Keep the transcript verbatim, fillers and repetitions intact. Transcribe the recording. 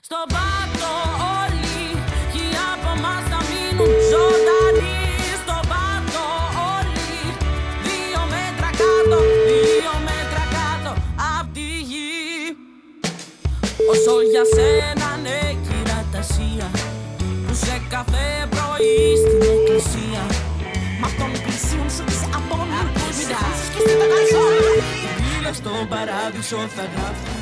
στον πάτο όλοι, κι από μας θα μείνουν ζωντανοί. Στον πάτο όλοι, δύο μέτρα κάτω, δύο μέτρα κάτω απ' τη γη. Όσο για σένα ναι κυρατασία, που σε κάθε πρωί στην εκκλησία, μ' αυτόν πλησίον σου και σε απόνει. Μην τα χάσεις και σε πετάξω. Η πύλα στον παράδεισο θα γράφει